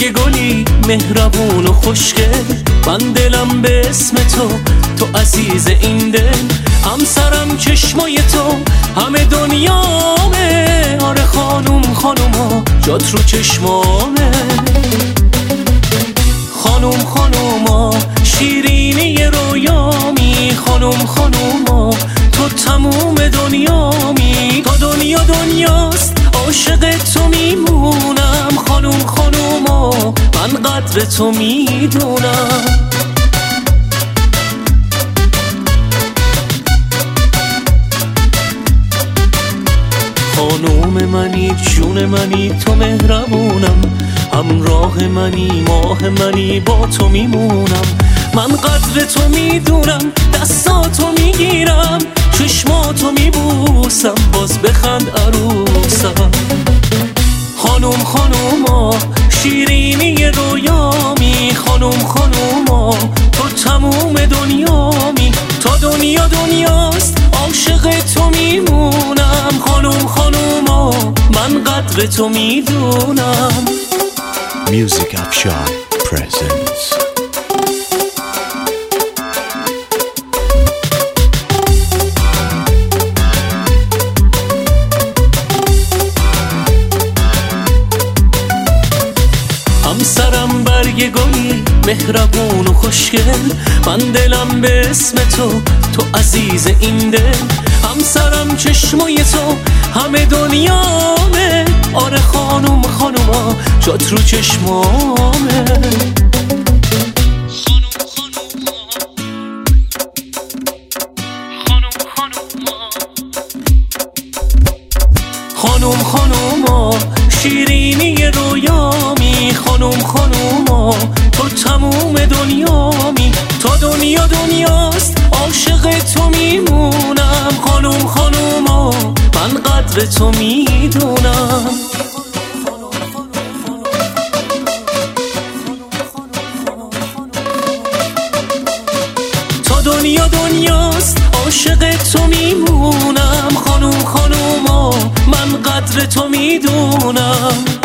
برگ گلی مهربون و خوشگل، من دلم به اسم تو عزیز این دل. همسرم چشمای تو همه دنیامه، آره خانوما جات رو چشمامه. خانوما شیرینی رویامی، خانوما تو تموم دنیامی. تا دنیاست عاشق تو میمونم، خانوما من قدر تو میدونم. خانوم منی جون منی تو مهربونم، همراه منی ماه منی با تو میمونم. من قدر تو میدونم، دستاتو میگیرم، چشماتو میبوسم، باز بخند عروسم. خانوما شیرینی رویامی، خانوما تو تموم دنیامی. تا دنیاست عاشق تو میمونم، خانوما من قدر تو میدونم. Music Afshan presents همسرم برگ گلی مهربون و خوشگل، من دلم به اسم تو عزیز این دل. همسرم چشمای تو همه دنیامه، آره خانوما جات رو چشمامه. خانوما شیرینی رویامی، خانوما تو تموم دنیامی. تا دنیاست عاشق تو میمونم، خانوما من قدر تو میدونم. تا دنیاست عاشق تو میمونم، خانوما من قدر تو میدونم.